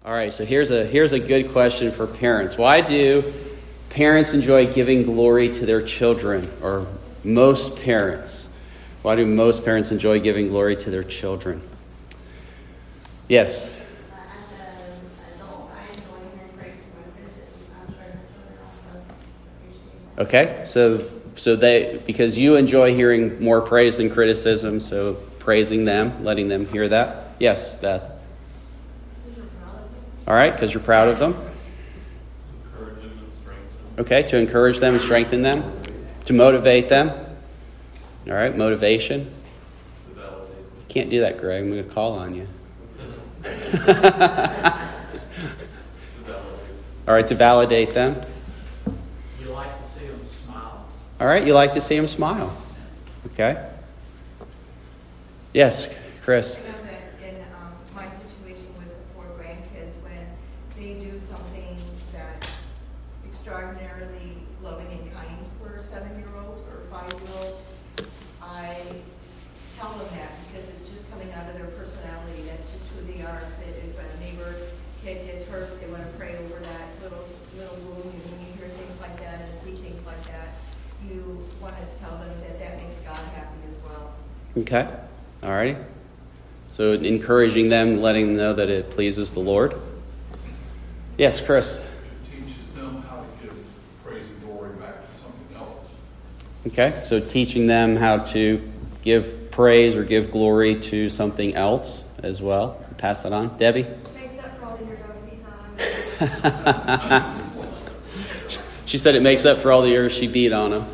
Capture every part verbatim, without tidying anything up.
All right, so here's a here's a good question for parents. Why do parents enjoy giving glory to their children, or most parents? Why do most parents enjoy giving glory to their children? Yes? Okay, so so they because you enjoy hearing more praise than criticism, so praising them, letting them hear that. Yes, Beth. All right, because you're proud of them. Encourage them and strengthen them. Okay, to encourage them and strengthen them, to motivate them. All right, motivation. To validate them. You can't do that, Greg. I'm going to call on you. To validate them. All right, to validate them. You like to see them smile. All right, you like to see them smile. Okay. Yes, Chris. I know that in um, my situation with the four grandkids, when they do something that's extraordinarily loving and kind for a seven-year-old or a five-year-old, I tell them that because it's just coming out of their personality. That's just who they are. If, if a neighbor kid gets hurt, they want to pray over that little little wound. And when you hear things like that and see things like that, you want to tell them that that makes God happy as well. Okay. All righty. So encouraging them, letting them know that it pleases the Lord. Yes, Chris. It teaches them how to give praise and glory back to something else. Okay, so teaching them how to give praise or give glory to something else as well. Pass that on. Debbie? Makes up for all the years I was behind. She said it makes up for all the years she beat on them.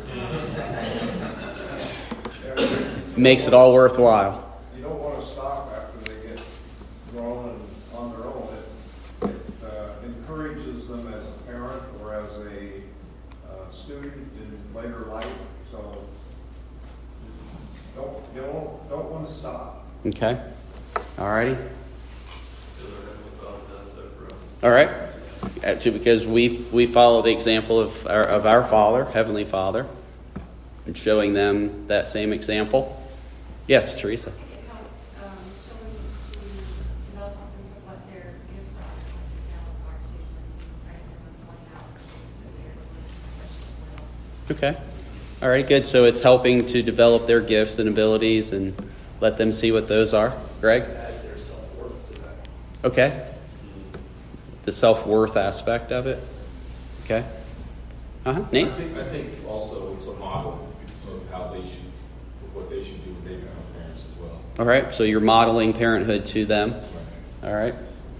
Makes it all worthwhile. You don't want to stop after they get grown and on their own. It, it uh, encourages them as a parent or as a uh, student in later life. So don't you don't don't want to stop. Okay. All righty. Because our Heavenly Father does that for us. All right. Actually, because we we follow the example of our of our Father, Heavenly Father, and showing them that same example. Yes, Teresa. It helps um, children to develop a sense of what their gifts are, what their talents are too, and praise them and point out things that they're doing especially well. Okay. All right, good. So it's helping to develop their gifts and abilities and let them see what those are. Greg? Add their self-worth to that. Okay. The self-worth aspect of it. Okay. Uh-huh. Nate? I think, I think also it's a model of how they should, of what they should do when they become parents as well. All right. So you're modeling parenthood to them. All right.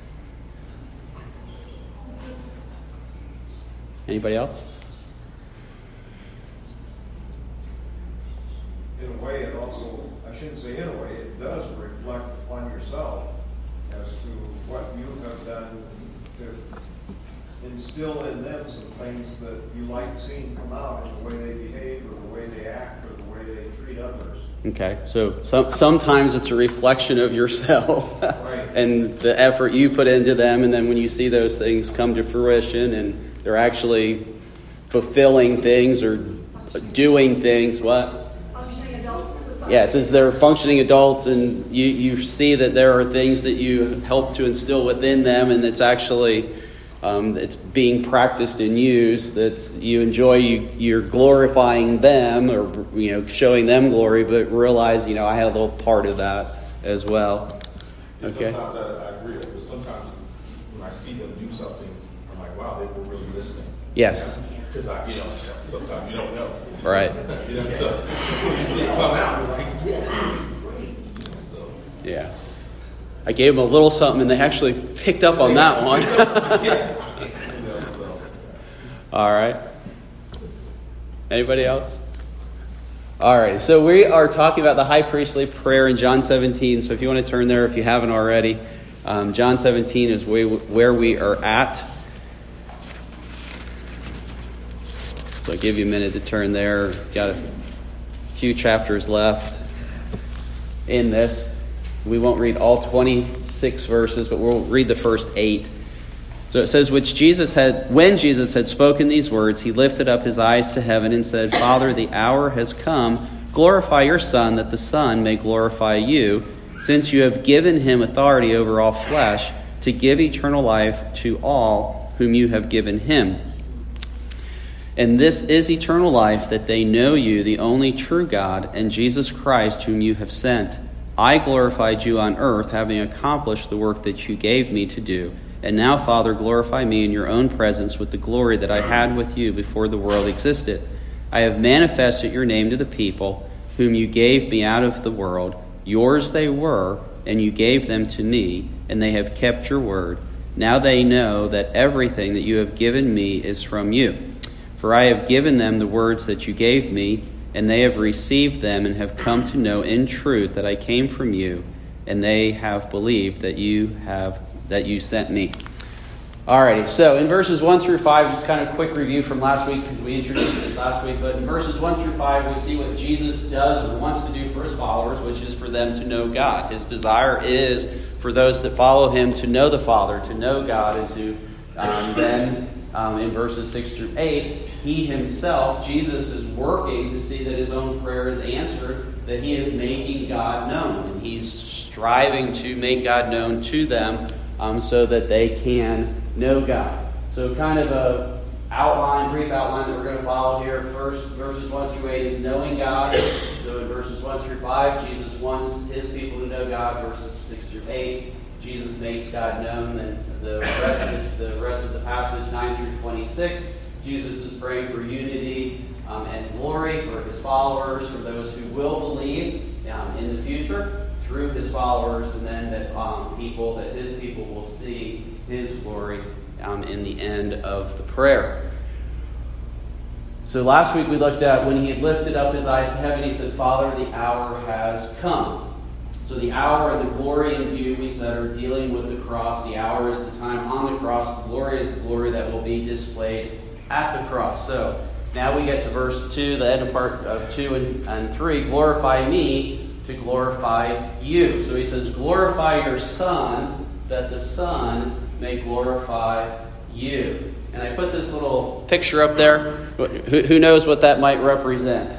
Anybody else? In a way, it also, I shouldn't say in a way, it does reflect upon yourself as to what you have done to instill in them some things that you like seeing come out in the way they behave or the way they act or the way they treat others. Okay. So some, sometimes it's a reflection of yourself Right. and the effort you put into them. And then when you see those things come to fruition and they're actually fulfilling things or doing things, what? Functioning adults in society. Yeah, since they're functioning adults and you, you see that there are things that you help to instill within them and it's actually um, it's being practiced and used, that you enjoy, you, you're glorifying them or you know showing them glory, but realize, you know, I had a little part of that as well. And Okay. sometimes I, I agree, but sometimes when I see them do something, I'm like, wow, they were really listening. Yes. Because I, you know, sometimes you don't know. Right. You know, so when you see it come out, you're like, yeah, great. You know, so. Yeah. I gave them a little something and they actually picked up on that one. All right. Anybody else? All right. So we are talking about the high priestly prayer in John seventeen. So if you want to turn there, if you haven't already, um, John seventeen is where we are at. So I'll give you a minute to turn there. Got a few chapters left in this. We won't read all twenty-six verses, but we'll read the first eight. So it says, which Jesus had, when Jesus had spoken these words, he lifted up his eyes to heaven and said, Father, the hour has come. Glorify your Son, that the Son may glorify you, since you have given him authority over all flesh, to give eternal life to all whom you have given him. And this is eternal life, that they know you, the only true God, and Jesus Christ, whom you have sent. I glorified you on earth, having accomplished the work that you gave me to do. And now, Father, glorify me in your own presence with the glory that I had with you before the world existed. I have manifested your name to the people, whom you gave me out of the world. Yours they were, and you gave them to me, and they have kept your word. Now they know that everything that you have given me is from you. For I have given them the words that you gave me, and they have received them and have come to know in truth that I came from you, and they have believed that you have that you sent me. Alrighty, so in verses one through five, just kind of a quick review from last week, because we introduced this last week, but in verses one through five, we see what Jesus does or wants to do for his followers, which is for them to know God. His desire is for those that follow him to know the Father, to know God, and to um, then, um, in verses six through eight, he himself, Jesus, is working to see that his own prayer is answered, that he is making God known, and he's striving to make God known to them um, so that they can know God. So kind of a outline, brief outline that we're going to follow here. First, verses one through eight is knowing God. So in verses one through five, Jesus wants his people to know God. Verses six through eight, Jesus makes God known. And the rest of the rest of the passage, nine through twenty-six, Jesus is praying for unity um, and glory for his followers, for those who will believe um, in the future through his followers, and then that um, people, that his people will see his glory um, in the end of the prayer. So last week we looked at when he had lifted up his eyes to heaven, he said, Father, the hour has come. So the hour and the glory in view, we said, are dealing with the cross. The hour is the time on the cross. The glory is the glory that will be displayed at the cross. So now we get to verse two, the end part of two and, and three. Glorify me to glorify you. So he says, glorify your Son, that the Son may glorify you. And I put this little picture up there. Who, who knows what that might represent?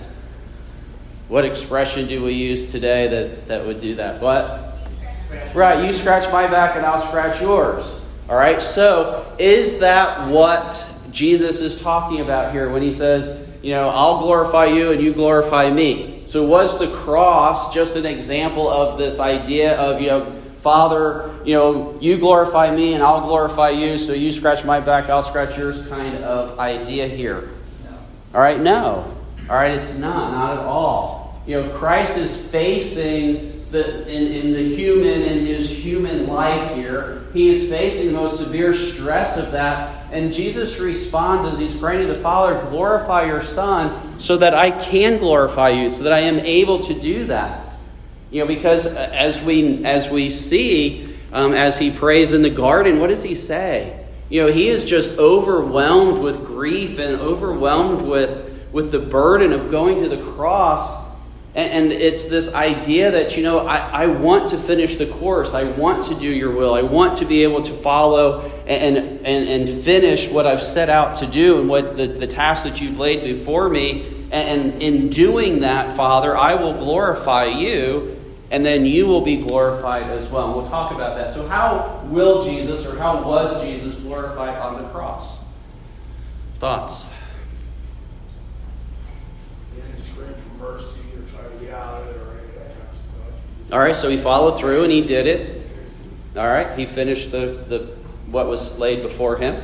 What expression do we use today that, that would do that? What? Right, you scratch my back and I'll scratch yours. All right, so is that what Jesus is talking about here when he says, you know, I'll glorify you and you glorify me? So was the cross just an example of this idea of, you know, Father, you know, you glorify me and I'll glorify you, so you scratch my back, I'll scratch yours kind of idea here? No. All right, no. All right, it's not, not at all. You know, Christ is facing the in, in the human, in his human life here, he is facing the most severe stress of that. And Jesus responds as he's praying to the Father, glorify your Son so that I can glorify you, so that I am able to do that. You know, because as we as we see, um, as he prays in the garden, what does he say? You know, he is just overwhelmed with grief and overwhelmed with, with the burden of going to the cross. And, and it's this idea that, you know, I, I want to finish the course. I want to do your will. I want to be able to follow and and, and finish what I've set out to do and what the, the task that you've laid before me. And in doing that, Father, I will glorify you, and then you will be glorified as well. And we'll talk about that. So how will Jesus, or how was Jesus glorified on the cross? Thoughts? He didn't scream for mercy or try to get out of it or any of that kind of stuff. All right, so he followed through and he did it. All right, he finished the, the what was laid before him.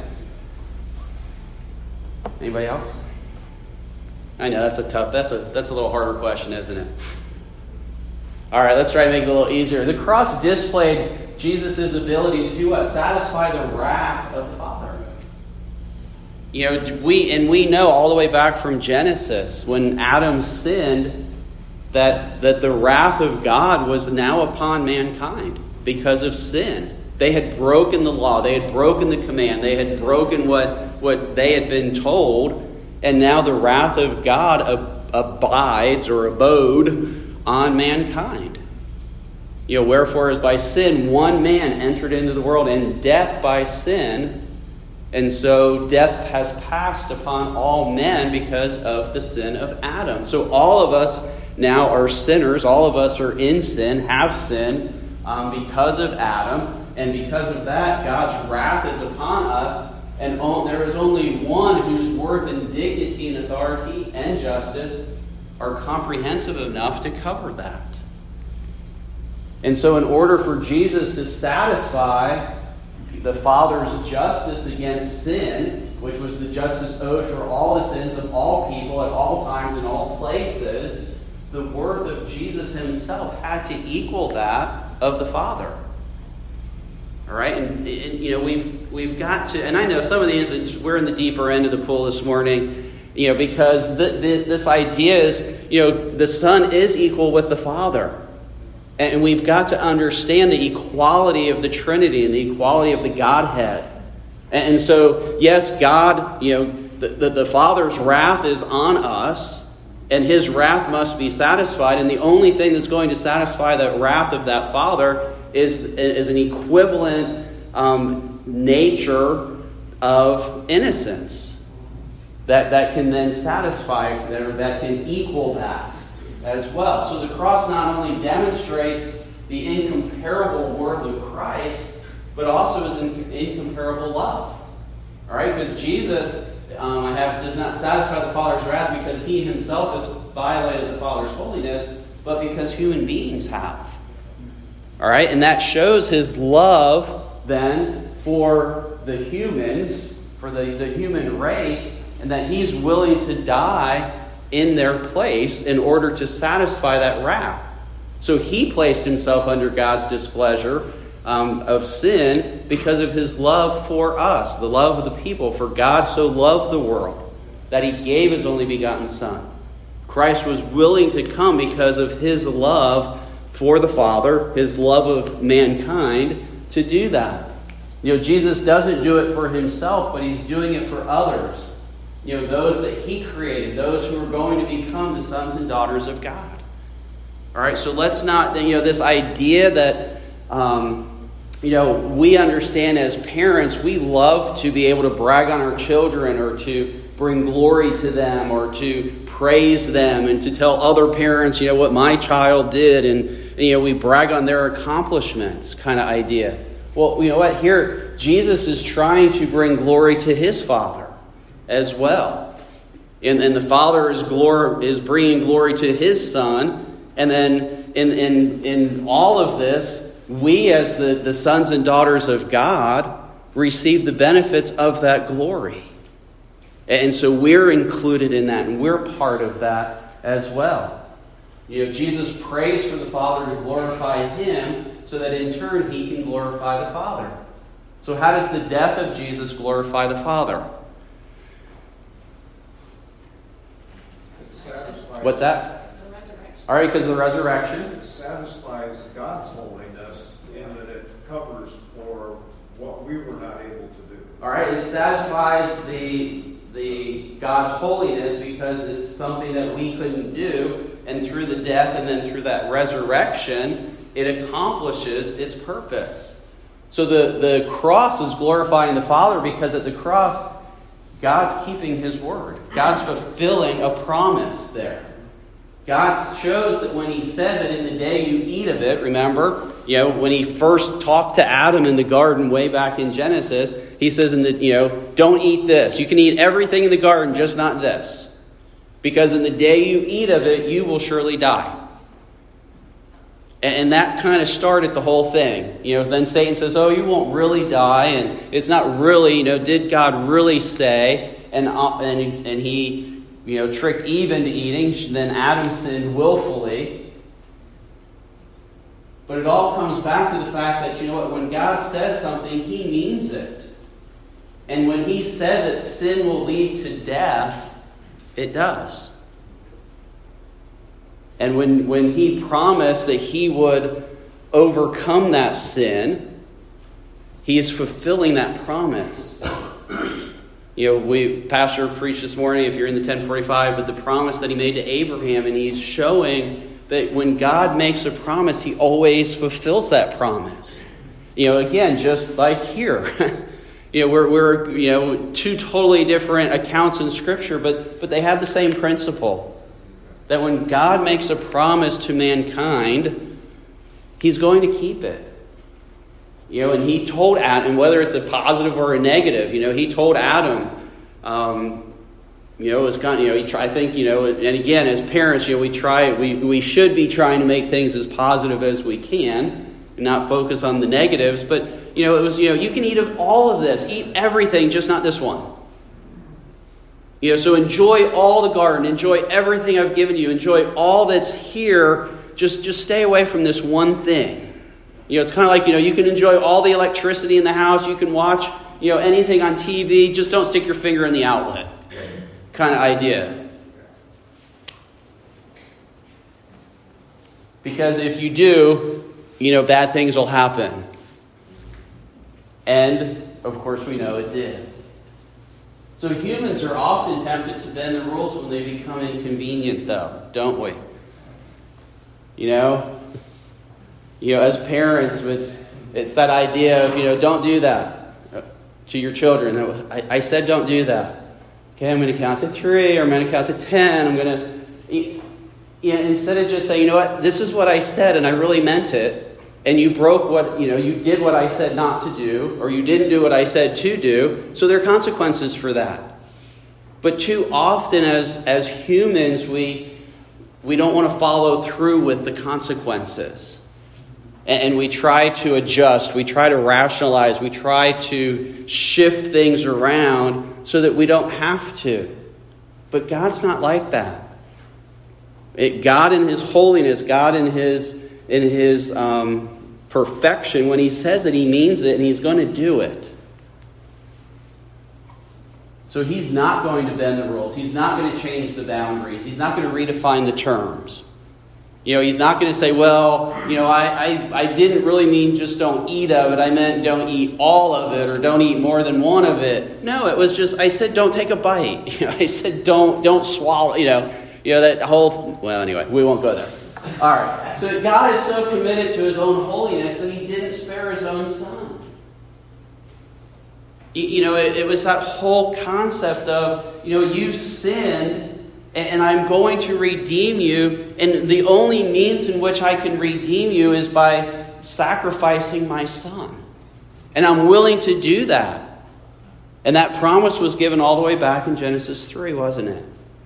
Anybody else? I know that's a tough, that's a that's a little harder question, isn't it? All right, let's try to make it a little easier. The cross displayed Jesus' ability to do what? Satisfy the wrath of the Father. You know, we and we know all the way back from Genesis, when Adam sinned, that, that the wrath of God was now upon mankind because of sin. They had broken the law. They had broken the command. They had broken what, what they had been told. And now the wrath of God ab- abides or abode on mankind. You know, wherefore as by sin one man entered into the world, and death by sin. And so death has passed upon all men because of the sin of Adam. So all of us now are sinners. All of us are in sin, have sinned um, because of Adam. And, And because of that, God's wrath is upon us, and there is only one whose worth and dignity and authority and justice are comprehensive enough to cover that. And so in order for Jesus to satisfy the Father's justice against sin, which was the justice owed for all the sins of all people at all times in all places, the worth of Jesus himself had to equal that of the Father. All right, and, and you know we've we've got to, and I know some of these it's, we're in the deeper end of the pool this morning, you know, because the, the, this idea is, you know, the Son is equal with the Father. And we've got to understand the equality of the Trinity and the equality of the Godhead. And so, yes, God, you know, the, the, the Father's wrath is on us, and his wrath must be satisfied. And the only thing that's going to satisfy the wrath of that Father is, is an equivalent um, nature of innocence that, that can then satisfy, or that can equal that as well. So the cross not only demonstrates the incomparable worth of Christ, but also his in- incomparable love. All right, because Jesus um, I have, does not satisfy the Father's wrath because he himself has violated the Father's holiness, but because human beings have. All right, and that shows his love then for the humans, for the, the human race, and that he's willing to die in their place in order to satisfy that wrath. So he placed himself under God's displeasure um, of sin because of his love for us, the love of the people. For God so loved the world that he gave his only begotten Son. Christ was willing to come because of his love for the Father, his love of mankind, to do that. You know, Jesus doesn't do it for himself, but he's doing it for others. You know, those that he created, those who are going to become the sons and daughters of God. All right, so let's not, you know, this idea that, um, you know, we understand as parents, we love to be able to brag on our children or to bring glory to them or to praise them and to tell other parents, you know, what my child did. And, and you know, we brag on their accomplishments kind of idea. Well, you know what? Here, Jesus is trying to bring glory to his Father as well. And, and the Father is glor- is bringing glory to his Son. And then in, in, in all of this, we as the, the sons and daughters of God receive the benefits of that glory. And so we're included in that, and we're part of that as well. You know, Jesus prays for the Father to glorify him so that in turn he can glorify the Father. So how does the death of Jesus glorify the Father? What's that? All right, because of the resurrection. It satisfies God's holiness in that it covers for what we were not able to do. All right, it satisfies the the God's holiness because it's something that we couldn't do, and through the death and then through that resurrection, it accomplishes its purpose. So the, the cross is glorifying the Father because at the cross, God's keeping his word. God's fulfilling a promise there. God shows that when he said that in the day you eat of it, remember, you know, when he first talked to Adam in the garden way back in Genesis, he says, in the, you know, don't eat this. You can eat everything in the garden, just not this. Because in the day you eat of it, you will surely die. And that kind of started the whole thing. You know, then Satan says, oh, you won't really die. And it's not really, you know, did God really say? And, and, and he... you know, tricked Eve into eating, then Adam sinned willfully. But it all comes back to the fact that, you know what, when God says something, he means it. And when he said that sin will lead to death, it does. And when, when he promised that he would overcome that sin, he is fulfilling that promise. You know, we Pastor preached this morning, if you're in the ten forty-five, but the promise that he made to Abraham, and he's showing that when God makes a promise, he always fulfills that promise. You know, again, just like here. you know, we're, we're, you know, two totally different accounts in Scripture, but, but they have the same principle. That when God makes a promise to mankind, he's going to keep it. You know, and he told Adam, whether it's a positive or a negative, you know, he told Adam, um, you know, it's kind of, you know, he try, I think, you know, and again, as parents, you know, we try, we, we should be trying to make things as positive as we can and not focus on the negatives. But, you know, it was, you know, you can eat of all of this, eat everything, just not this one. You know, so enjoy all the garden, enjoy everything I've given you, enjoy all that's here. Just, just stay away from this one thing. You know, it's kind of like, you know, you can enjoy all the electricity in the house. You can watch, you know, anything on T V. Just don't stick your finger in the outlet kind of idea. Because if you do, you know, bad things will happen. And, of course, we know it did. So humans are often tempted to bend the rules when they become inconvenient, though, don't we? You know? You know, as parents, it's it's that idea of, you know, don't do that to your children. I, I said don't do that. Okay, I'm going to count to three, or I'm going to count to ten. I'm going to... You know, instead of just saying, you know what, this is what I said, and I really meant it, and you broke what, you know, you did what I said not to do, or you didn't do what I said to do, so there are consequences for that. But too often as, as humans, we, we don't want to follow through with the consequences. And we try to adjust, we try to rationalize, we try to shift things around so that we don't have to. But God's not like that. It, God in His holiness, God in His in His um, perfection, when He says it, He means it, and He's going to do it. So He's not going to bend the rules. He's not going to change the boundaries. He's not going to redefine the terms. You know, He's not going to say, well, you know, I, I, I didn't really mean just don't eat of it. I meant don't eat all of it or don't eat more than one of it. No, it was just, I said don't take a bite. You know, I said don't don't swallow, you know. You know, that whole, well, anyway, we won't go there. All right. So God is so committed to His own holiness that He didn't spare His own Son. You know, it, it was that whole concept of, you know, you sinned and I'm going to redeem you. And the only means in which I can redeem you is by sacrificing my Son. And I'm willing to do that. And that promise was given all the way back in Genesis three, wasn't it?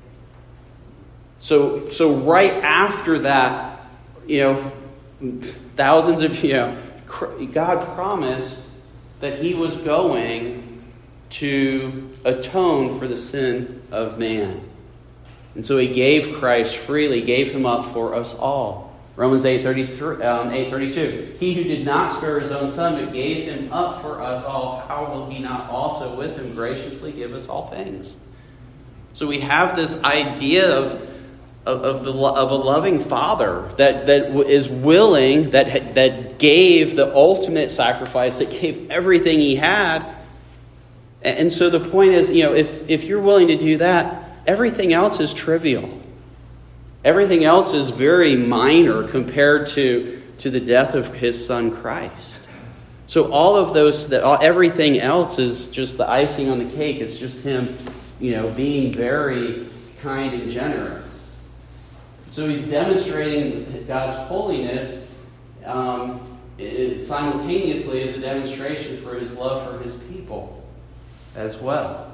So, so right after that, you know, thousands of, you know, God promised that He was going to atone for the sin of man. And so He gave Christ freely, gave Him up for us all. Romans eight thirty-three, um, eight thirty-two. He who did not spare His own Son, but gave Him up for us all, how will He not also with Him graciously give us all things? So we have this idea of Of, of the of a loving Father that, that is willing, that that gave the ultimate sacrifice, that gave everything He had. And so the point is, you know, if, if you're willing to do that, everything else is trivial. Everything else is very minor compared to, to the death of His Son Christ. So all of those, that all, everything else is just the icing on the cake. It's just Him, you know, being very kind and generous. So He's demonstrating God's holiness um, it, simultaneously as a demonstration for His love for His people as well.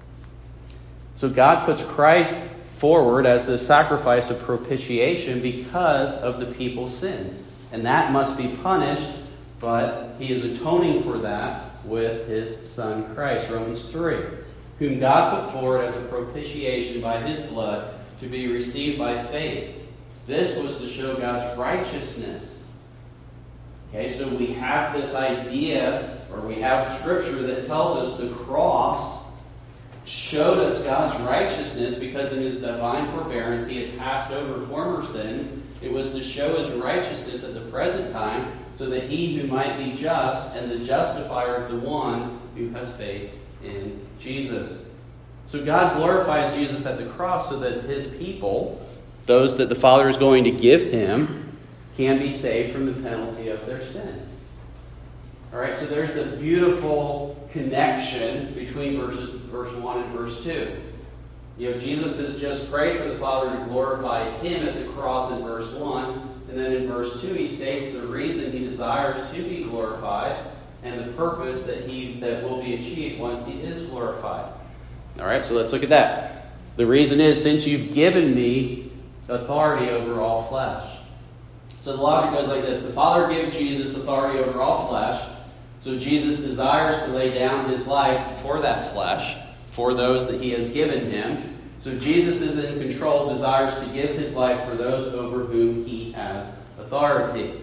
So God puts Christ forward as the sacrifice of propitiation because of the people's sins. And that must be punished, but He is atoning for that with His Son Christ. Romans three. Whom God put forward as a propitiation by His blood to be received by faith. This was to show God's righteousness. Okay, so we have this idea, or we have Scripture that tells us the cross showed us God's righteousness because in His divine forbearance He had passed over former sins. It was to show His righteousness at the present time so that He who might be just and the justifier of the one who has faith in Jesus. So God glorifies Jesus at the cross so that His people, those that the Father is going to give Him, can be saved from the penalty of their sin. All right, so there's a beautiful connection between verses, verse one and verse two. You know, Jesus has just prayed for the Father to glorify Him at the cross in verse one. And then in verse two, He states the reason He desires to be glorified and the purpose that he that will be achieved once he is glorified. All right, so let's look at that. The reason is, since you've given me authority over all flesh. So the logic goes like this. The Father gave Jesus authority over all flesh. So Jesus desires to lay down his life for that flesh, for those that he has given him. So Jesus is in control, desires to give his life for those over whom he has authority.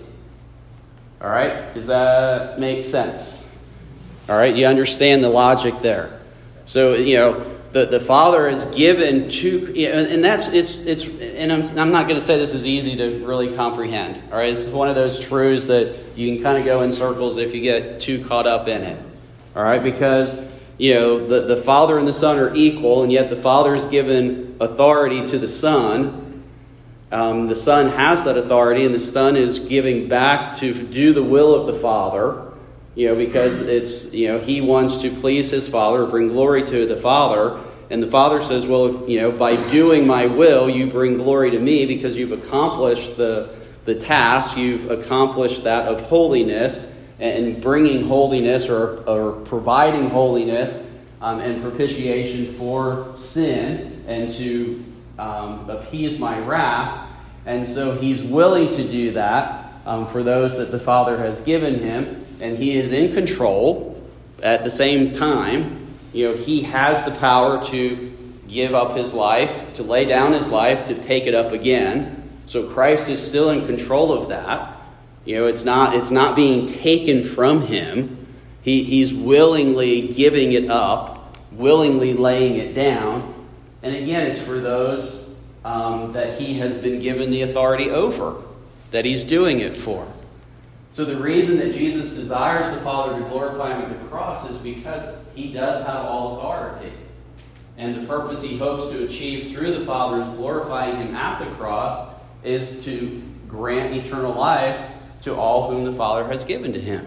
All right? Does that make sense? All right? You understand the logic there. So, you know, the, the Father is given to, you know, and that's, it's, it's, and I'm, I'm not going to say this is easy to really comprehend. All right? It's one of those truths that you can kind of go in circles if you get too caught up in it. All right? Because, you know, the, the Father and the Son are equal, and yet the Father is given authority to the Son. Um, the Son has that authority, and the Son is giving back to do the will of the Father, you know, because it's, you know, he wants to please his Father, bring glory to the Father. And the Father says, well, if, you know, by doing my will, you bring glory to me because you've accomplished the, the task, you've accomplished that of holiness, and bringing holiness or, or providing holiness um, and propitiation for sin and to um, appease my wrath. And so he's willing to do that um, for those that the Father has given him. And he is in control at the same time. You know, he has the power to give up his life, to lay down his life, to take it up again. So Christ is still in control of that. You know, it's not it's not being taken from him. He, he's willingly giving it up, willingly laying it down. And again, it's for those um, that he has been given the authority over, that he's doing it for. So the reason that Jesus desires the Father to glorify him at the cross is because he does have all authority. And the purpose he hopes to achieve through the Father's glorifying him at the cross is to grant eternal life to all whom the Father has given to him.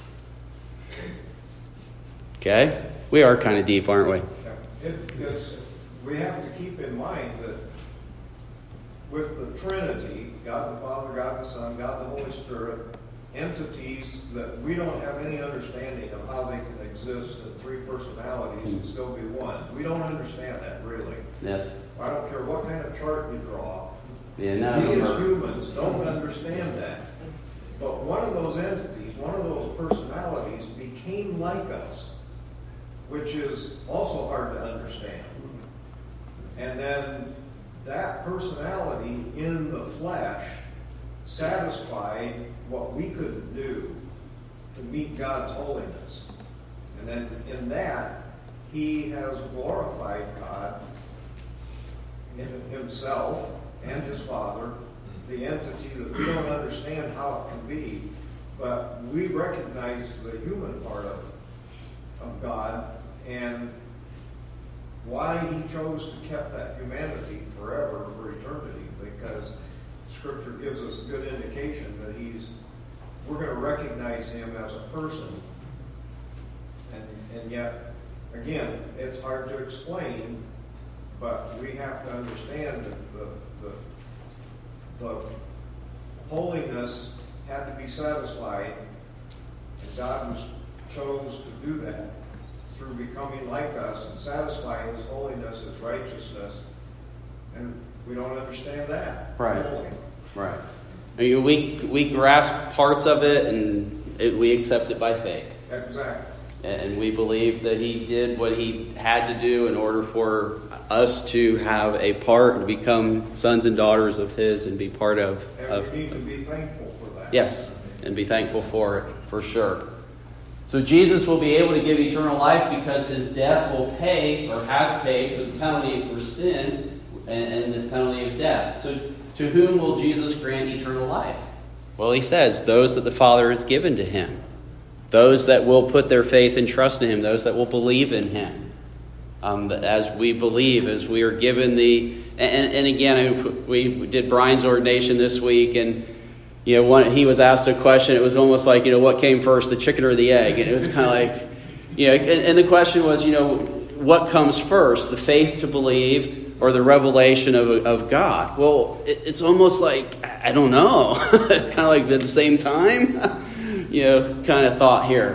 Okay? We are kind of deep, aren't we? It, it's, we have to keep in mind that with the Trinity, God the Father, God the Son, God the Holy Spirit, entities that we don't have any understanding of how they can exist in three personalities and still be one. We don't understand that, really. Yeah. I don't care what kind of chart you draw. Yeah, none of we them as are. humans don't understand that. But one of those entities, one of those personalities became like us, which is also hard to understand. And then that personality in the flesh satisfied what we couldn't do to meet God's holiness. And then in that, he has glorified God in himself and his Father, the entity that we don't understand how it can be, but we recognize the human part of, of God and why he chose to keep that humanity forever, for eternity, because Scripture gives us a good indication that he's, we're going to recognize him as a person. And, and yet, again, it's hard to explain, but we have to understand that the, the The holiness had to be satisfied, and God was, chose to do that through becoming like us and satisfying his holiness, his righteousness, and we don't understand that. Right. Fully. Right. I mean, we we grasp parts of it, and it, we accept it by faith. Exactly. And we believe that he did what he had to do in order for us to have a part, to become sons and daughters of his and be part of. And of we need to be thankful for that. Yes, and be thankful for it, for sure. So Jesus will be able to give eternal life because his death will pay, or has paid, for the penalty for sin and, and the penalty of death. So to whom will Jesus grant eternal life? Well, he says, those that the Father has given to him. Those that will put their faith and trust in him. Those that will believe in him. Um, as we believe, as we are given the... And, and again, we did Brian's ordination this week, and you know, one, he was asked a question. It was almost like, you know, what came first, the chicken or the egg? And it was kind of like, you know, and, and the question was, you know, what comes first, the faith to believe or the revelation of, of God? Well, it, it's almost like, I don't know, kind of like at the same time. You know, kind of thought here.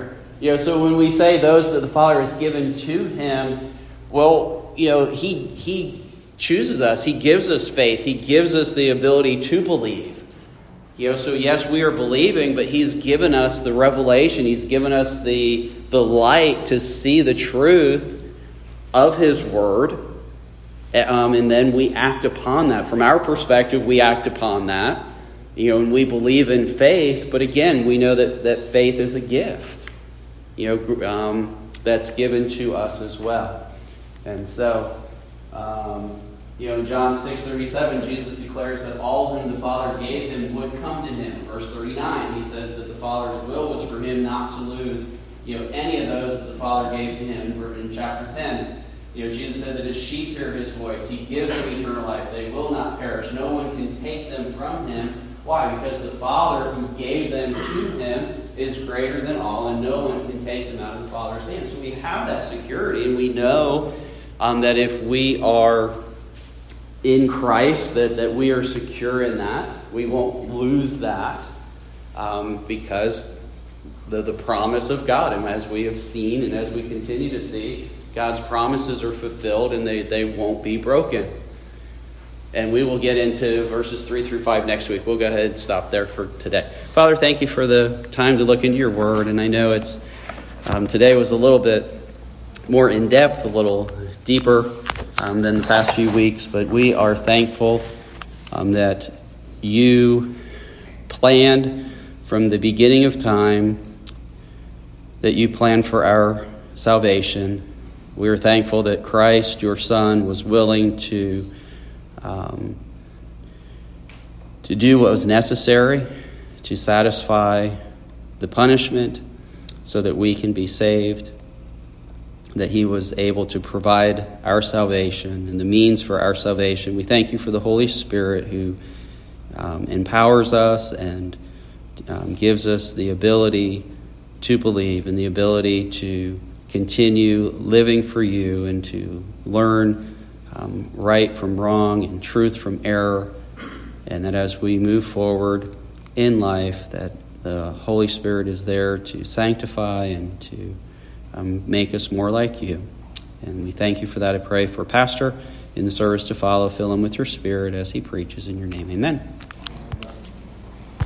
You know, so when we say those that the Father has given to him, well, you know, he he chooses us. He gives us faith. He gives us the ability to believe. You know, so yes, we are believing, but he's given us the revelation. He's given us the the light to see the truth of his word. Um, and then we act upon that. From our perspective, we act upon that. You know, and we believe in faith. But again, we know that, that faith is a gift, you know, um, that's given to us as well. And so, um, you know, in John six thirty-seven, Jesus declares that all whom the Father gave him would come to him. Verse thirty-nine, he says that the Father's will was for him not to lose, you know, any of those that the Father gave to him. In chapter ten, you know, Jesus said that his sheep hear his voice. He gives them eternal life. They will not perish. No one can take them from him. Why? Because the Father who gave them to him is greater than all, and no one can take them out of the Father's hand. So we have that security, and we know um, that if we are in Christ, that, that we are secure in that. We won't lose that um, because the, the promise of God, and as we have seen and as we continue to see, God's promises are fulfilled and they, they won't be broken. And we will get into verses three through five next week. We'll go ahead and stop there for today. Father, thank you for the time to look into your word. And I know it's um, today was a little bit more in-depth, a little deeper um, than the past few weeks. But we are thankful um, that you planned from the beginning of time, that you planned for our salvation. We are thankful that Christ, your Son, was willing to Um, to do what was necessary to satisfy the punishment so that we can be saved, that he was able to provide our salvation and the means for our salvation. We thank you for the Holy Spirit who um, empowers us and um, gives us the ability to believe and the ability to continue living for you and to learn Um, right from wrong and truth from error, and that as we move forward in life, that the Holy Spirit is there to sanctify and to um, make us more like you. And we thank you for that. I pray for Pastor in the service to follow. Fill him with your Spirit as he preaches in your name. Amen.